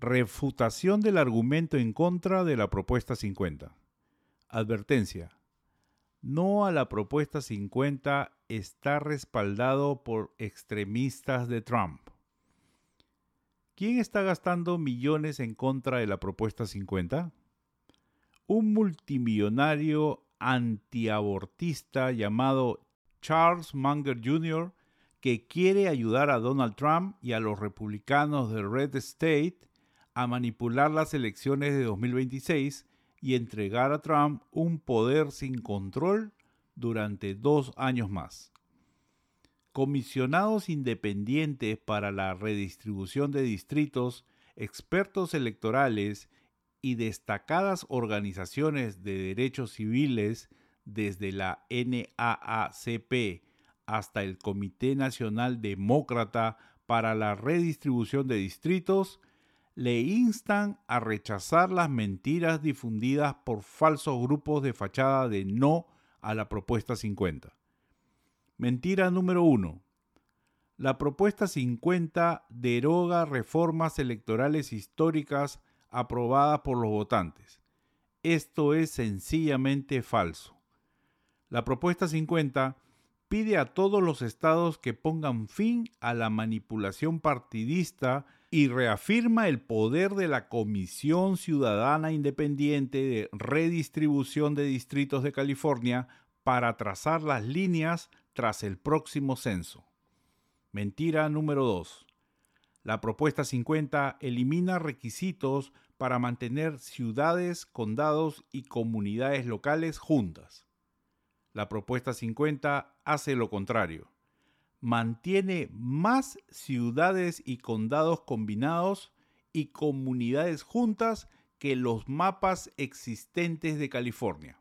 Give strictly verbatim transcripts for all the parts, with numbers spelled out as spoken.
Refutación del argumento en contra de la propuesta cincuenta. Advertencia. No a la propuesta cincuenta está respaldado por extremistas de Trump. ¿Quién está gastando millones en contra de la propuesta cincuenta? Un multimillonario antiabortista llamado Charles Munger junior, que quiere ayudar a Donald Trump y a los republicanos de Red State a manipular las elecciones de dos mil veintiséis y entregar a Trump un poder sin control durante dos años más. Comisionados independientes para la redistribución de distritos, expertos electorales y destacadas organizaciones de derechos civiles, desde la N double A C P hasta el Comité Nacional Demócrata para la Redistribución de Distritos, le instan a rechazar las mentiras difundidas por falsos grupos de fachada de no a la propuesta cincuenta. Mentira número uno. La propuesta cincuenta deroga reformas electorales históricas aprobadas por los votantes. Esto es sencillamente falso. La propuesta cincuenta pide a todos los estados que pongan fin a la manipulación partidista y reafirma el poder de la Comisión Ciudadana Independiente de Redistribución de Distritos de California para trazar las líneas tras el próximo censo. Mentira número dos. La propuesta cincuenta elimina requisitos para mantener ciudades, condados y comunidades locales juntas. La propuesta cincuenta hace lo contrario. Mantiene más ciudades y condados combinados y comunidades juntas que los mapas existentes de California.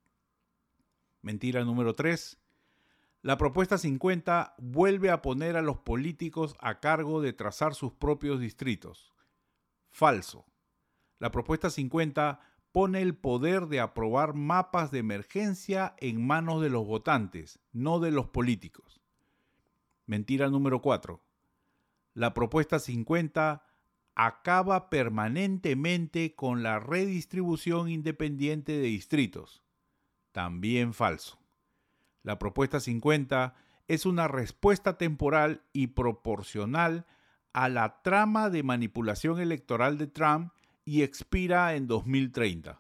Mentira número tres. La propuesta cincuenta vuelve a poner a los políticos a cargo de trazar sus propios distritos. Falso. La propuesta cincuenta pone el poder de aprobar mapas de emergencia en manos de los votantes, no de los políticos. Mentira número cuatro. La propuesta cincuenta acaba permanentemente con la redistribución independiente de distritos. También falso. La propuesta cincuenta es una respuesta temporal y proporcional a la trama de manipulación electoral de Trump y expira en dos mil treinta.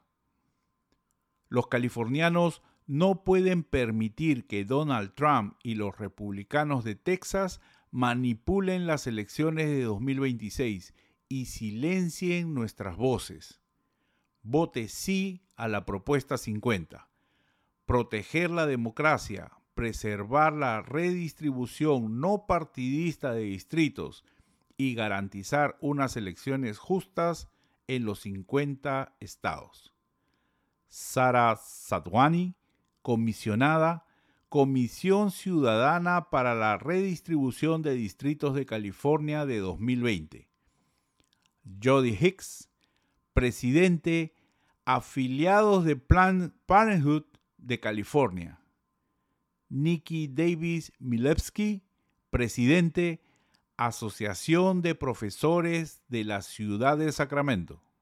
Los californianos no pueden permitir que Donald Trump y los republicanos de Texas manipulen las elecciones de dos mil veintiséis y silencien nuestras voces. Vote sí a la propuesta cincuenta. Proteger la democracia, preservar la redistribución no partidista de distritos y garantizar unas elecciones justas en los cincuenta estados. Sara Sadhwani, comisionada, Comisión Ciudadana para la Redistribución de Distritos de California de dos mil veinte. Jody Hicks, presidente, afiliados de Planned Parenthood de California. Nikki Davis Milewski, presidente, Asociación de Profesores de la Ciudad de Sacramento.